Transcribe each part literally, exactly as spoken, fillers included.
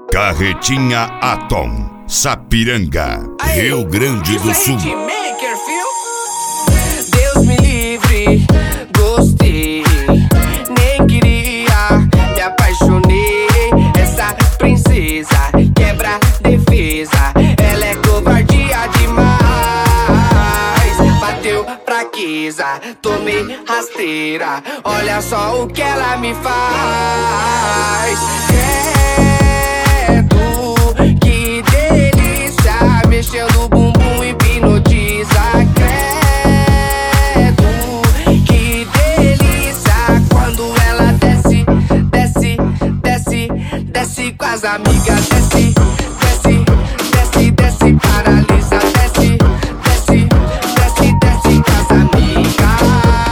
Carretinha Atom, Sapiranga, Aí, Rio Grande do Sul. Hitmaker, fio? Deus me livre, gostei, nem queria, me apaixonei. Essa princesa quebra defesa, ela é covardia demais. Bateu fraqueza, tomei rasteira, olha só o que ela me faz. Que delícia, mexendo o bumbum hipnotiza. Credo, que delícia, quando ela desce, desce, desce, desce com as amigas. Desce, desce, desce, desce, paralisa. Desce, desce, desce, desce com as amigas.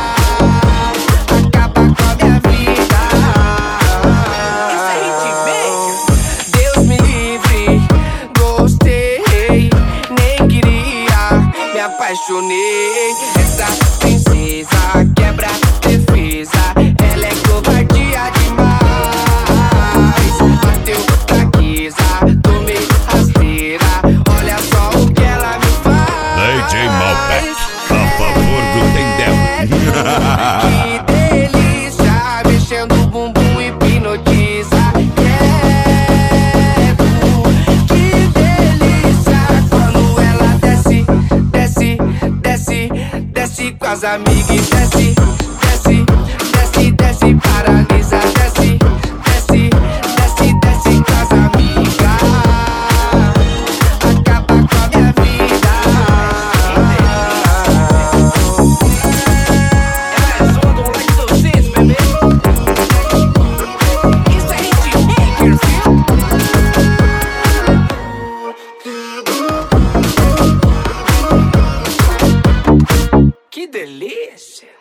Acaba com a minha vida. Isso é Hitmaker. Deus me livre, gostei, nem queria, me apaixonei. Essa princesa quebra defesa, ela é covardia demais. Bateu fraqueza, tomei rasteira, olha só o que ela me faz. D J Malbec, a favor do Tendel. Que delícia, mexendo o bumbum hipnotiza. Que delícia, quando ela desce, desce, desce, desce com as amigas. Desce, desce, desce, desce, paralisa. Desce, desce, desce, desce com as amigas. Acaba com a minha vida. É mais um do like vocês, bebê. Isso é Hitmaker, filho. Que delícia!